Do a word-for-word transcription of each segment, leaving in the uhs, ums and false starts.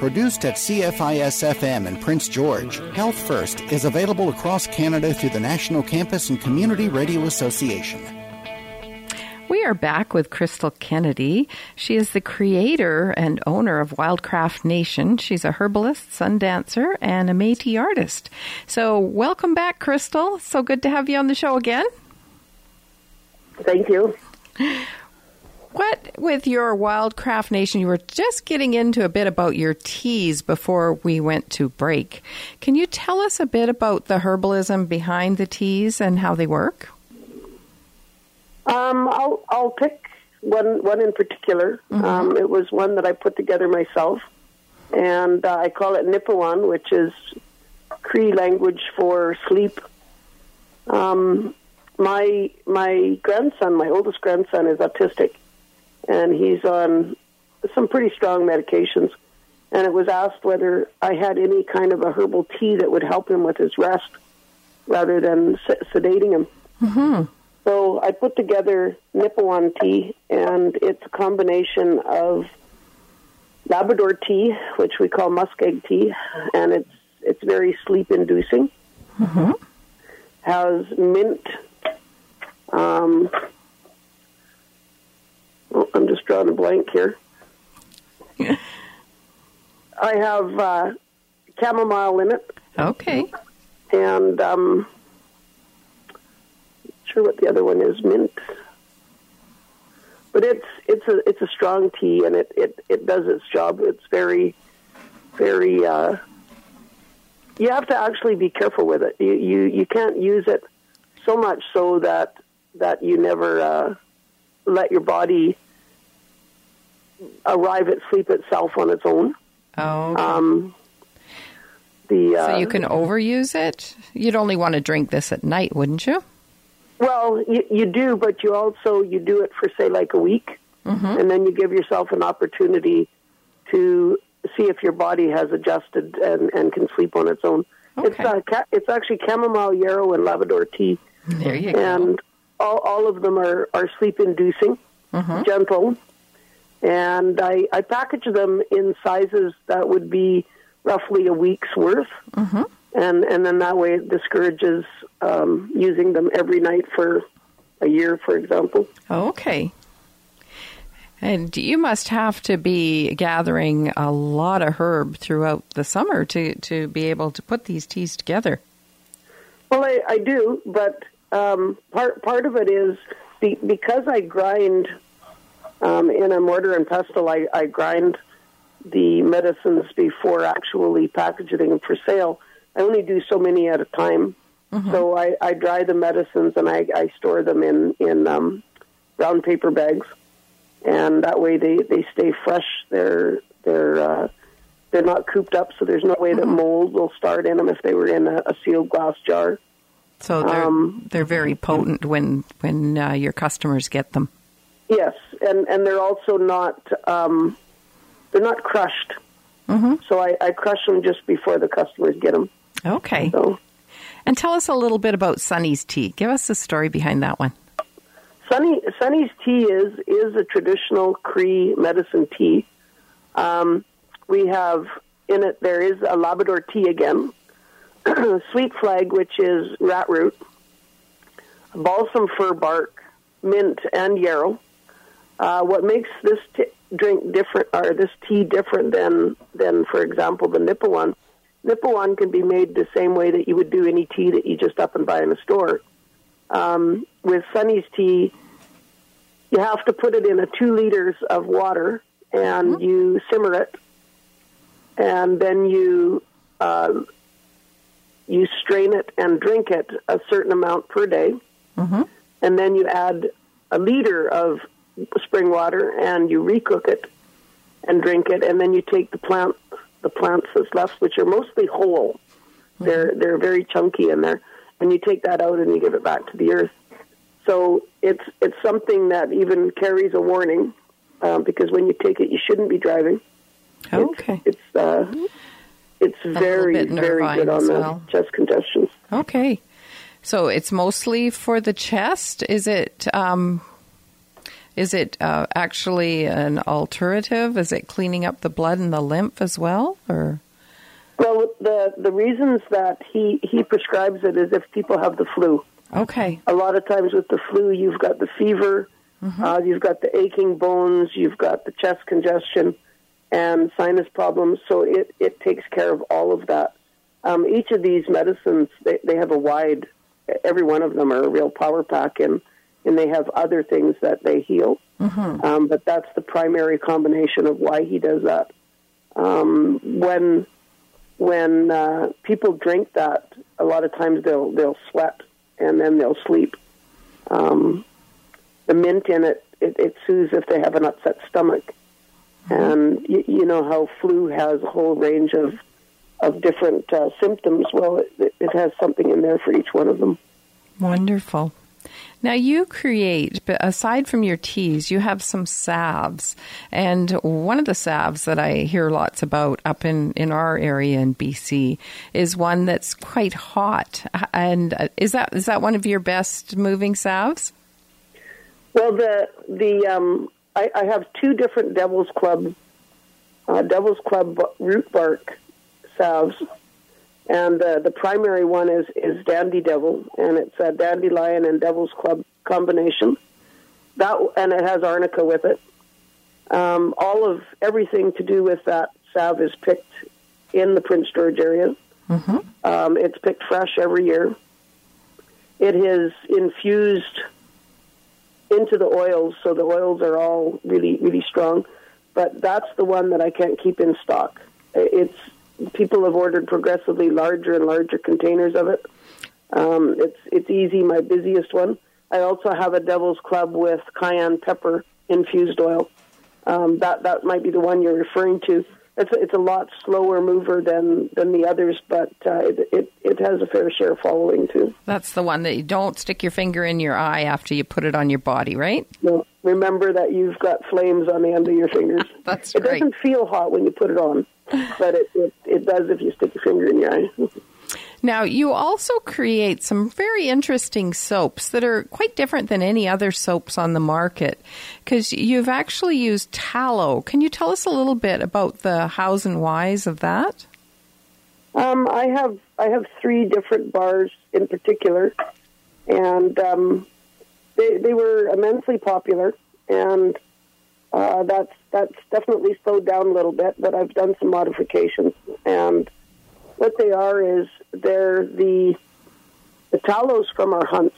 Produced at C F I S F M in Prince George, Health First is available across Canada through the National Campus and Community Radio Association. We are back with Crystal Kennedy. She is the creator and owner of Wildcraft Nation. She's a herbalist, sun dancer, and a Métis artist. So welcome back, Crystal. So good to have you on the show again. Thank you. What, with your Wildcraft Nation, you were just getting into a bit about your teas before we went to break. Can you tell us a bit about the herbalism behind the teas and how they work? Um, I'll I'll pick one one in particular. Mm-hmm. Um, it was one that I put together myself, and uh, I call it Nipawin, which is Cree language for sleep. Um, my my grandson, my oldest grandson, is autistic, and he's on some pretty strong medications. And it was asked whether I had any kind of a herbal tea that would help him with his rest, rather than sedating him. Mm-hmm. So I put together Nipawin tea, and it's a combination of Labrador tea, which we call muskeg tea, and it's it's very sleep-inducing. Mm-hmm. Has mint. Um, oh, I'm just drawing a blank here. I have uh, chamomile in it. Okay. And um sure what the other one is, mint. But it's it's a it's a strong tea, and it, it, it does its job. It's very very uh, you have to actually be careful with it. You you, you can't use it so much so that that you never uh, let your body arrive at sleep itself on its own. Oh. Okay. Um, the uh, so you can overuse it? You'd only want to drink this at night, wouldn't you? Well, you, you do, but you also, you do it for, say, like a week, mm-hmm. and then you give yourself an opportunity to see if your body has adjusted and, and can sleep on its own. Okay. It's uh, ca- it's actually chamomile, yarrow, and Labrador tea. There you and go. all, all of them are, are sleep-inducing, mm-hmm. gentle, and I, I package them in sizes that would be roughly a week's worth. Mm-hmm. And and then that way it discourages um, using them every night for a year, for example. Okay. And you must have to be gathering a lot of herb throughout the summer to, to be able to put these teas together. Well, I, I do, but um, part part of it is be, because I grind um, in a mortar and pestle, I, I grind the medicines before actually packaging them for sale. I only do so many at a time. Mm-hmm. So I, I dry the medicines, and I, I store them in, in um, brown paper bags. And that way they, they stay fresh. They're they're uh, they're not cooped up, so there's no way that mold will start in them if they were in a, a sealed glass jar. So they're um, they're very potent when when uh, your customers get them. Yes, and, and they're also not um, they're not crushed. Mm-hmm. So I, I crush them just before the customers get them. Okay. So, and tell us a little bit about Sunny's tea. Give us the story behind that one. Sunny Sunny's tea is is a traditional Cree medicine tea. Um, we have in it, there is a Labrador tea again, sweet flag, which is rat root, balsam fir bark, mint, and yarrow. Uh, what makes this t- drink different, or this tea different than, than, for example, the Nipawin, Nipawin can be made the same way that you would do any tea that you just up and buy in a store. Um, with Sunny's tea, you have to put it in a two liters of water, and mm-hmm. you simmer it, and then you uh, you strain it and drink it a certain amount per day, mm-hmm. and then you add a liter of spring water, and you recook it and drink it, and then you take the plant, the plants that's left, which are mostly whole. Mm-hmm. They're they're very chunky in there, and you take that out and you give it back to the earth. So it's it's something that even carries a warning, um, because when you take it, you shouldn't be driving. Okay. It's it's, uh, it's very very good on the well. chest congestion. Okay, so it's mostly for the chest. Is it? Um, Is it uh, actually an alternative? Is it cleaning up the blood and the lymph as well, or? Well, the the reasons that he, he prescribes it is if people have the flu. Okay. A lot of times with the flu, you've got the fever, mm-hmm. uh, you've got the aching bones, you've got the chest congestion, and sinus problems. So it, it takes care of all of that. Um, each of these medicines, they, they have a wide, every one of them are a real power pack, and, and they have other things that they heal. Mm-hmm. Um, but that's the primary combination of why he does that. Um, when when uh, people drink that, a lot of times they'll they'll sweat and then they'll sleep. Um, the mint in it, it, it soothes if they have an upset stomach. Mm-hmm. And you, you know how flu has a whole range of of different uh, symptoms. Well, it, it has something in there for each one of them. Wonderful. Now, you create, but aside from your teas, you have some salves. And one of the salves that I hear lots about up in, in our area in B C is one that's quite hot. And is that is that one of your best moving salves? Well, the the um, I, I have two different Devil's Club uh, Devil's Club root bark salves. And uh, the primary one is, is Dandy Devil, and it's a dandelion and Devil's Club combination. That and it has arnica with it. Um, all of everything to do with that salve is picked in the Prince George area. Mm-hmm. Um, it's picked fresh every year. It is infused into the oils, so the oils are all really, really strong. But that's the one that I can't keep in stock. It's People have ordered progressively larger and larger containers of it. Um, it's it's easy, my busiest one. I also have a Devil's Club with cayenne pepper infused oil. Um, that that might be the one you're referring to. It's a, it's a lot slower mover than, than the others, but uh, it, it it has a fair share following too. That's the one that you don't stick your finger in your eye after you put it on your body, right? No. Remember that you've got flames on the end of your fingers. That's it right. It doesn't feel hot when you put it on, but it, it, it does if you stick your finger in your eye. Now, you also create some very interesting soaps that are quite different than any other soaps on the market, because you've actually used tallow. Can you tell us a little bit about the hows and whys of that? Um, I have I have three different bars in particular, and um, they they were immensely popular, and uh, that's that's definitely slowed down a little bit. But I've done some modifications, and what they are is they're the the tallows from our hunts.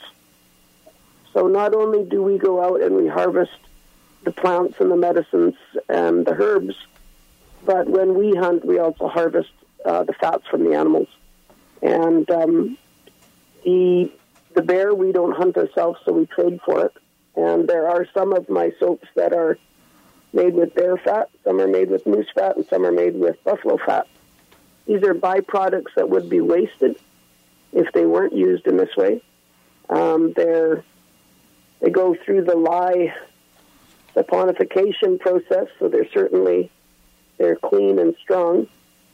So not only do we go out and we harvest the plants and the medicines and the herbs, but when we hunt, we also harvest uh, the fats from the animals. And um, the the bear we don't hunt ourselves, so we trade for it. And there are some of my soaps that are made with bear fat, some are made with moose fat, and some are made with buffalo fat. These are byproducts that would be wasted if they weren't used in this way. Um, they're, they go through the lye saponification process, so they're certainly they're clean and strong.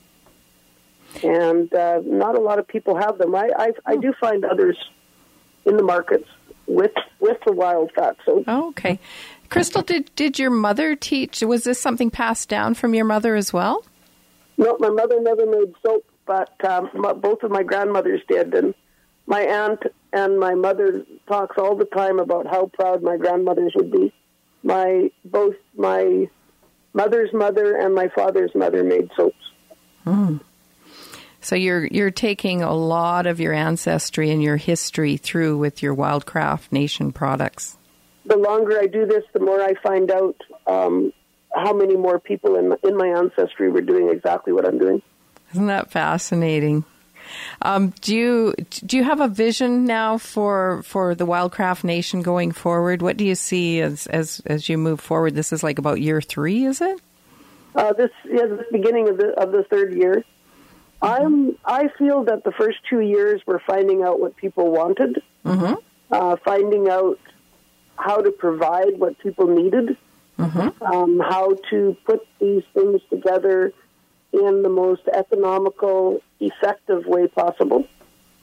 And uh, not a lot of people have them. I, I I do find others in the markets with with the wild fat soap. Oh, okay. Crystal, did, did your mother teach? Was this something passed down from your mother as well? No, my mother never made soap, but um, my, both of my grandmothers did. And my aunt and my mother talks all the time about how proud my grandmothers would be. My both my mother's mother and my father's mother made soaps. Mm. So you're you're taking a lot of your ancestry and your history through with your Wildcraft Nation products. The longer I do this, the more I find out um, how many more people in my, in my ancestry were doing exactly what I'm doing. Isn't that fascinating? Um, do you do you have a vision now for for the Wildcraft Nation going forward? What do you see as as as you move forward? This is like about year three, is it? Uh, this yeah, the beginning of the of the third year. I'm. I feel that the first two years were finding out what people wanted, mm-hmm. uh, finding out how to provide what people needed, mm-hmm. um, how to put these things together in the most economical, effective way possible.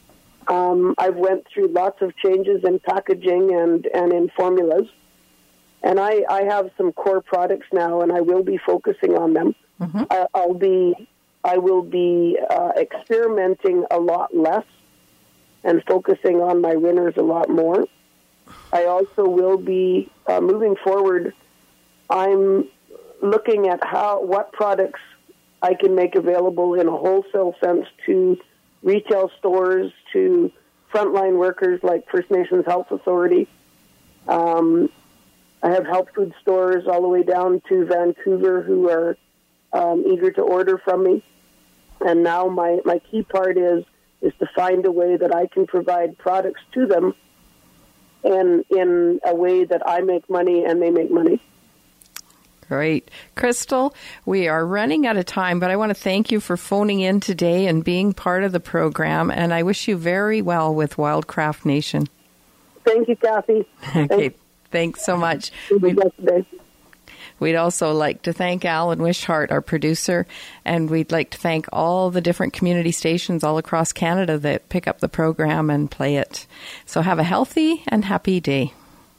Um, I've went through lots of changes in packaging and, and in formulas. And I, I have some core products now, and I will be focusing on them. Mm-hmm. I, I'll be, I will be uh, experimenting a lot less and focusing on my winners a lot more. I also will be, uh, moving forward, I'm looking at how what products I can make available in a wholesale sense to retail stores, to frontline workers like First Nations Health Authority. Um, I have health food stores all the way down to Vancouver who are um, eager to order from me. And now my, my key part is is to find a way that I can provide products to them and in a way that I make money and they make money. Great. Crystal, we are running out of time, but I want to thank you for phoning in today and being part of the program, and I wish you very well with Wildcraft Nation. Thank you, Kathy. Okay, Thanks, thanks so much. We'd, we'd also like to thank Alan Wishart, our producer, and we'd like to thank all the different community stations all across Canada that pick up the program and play it. So have a healthy and happy day.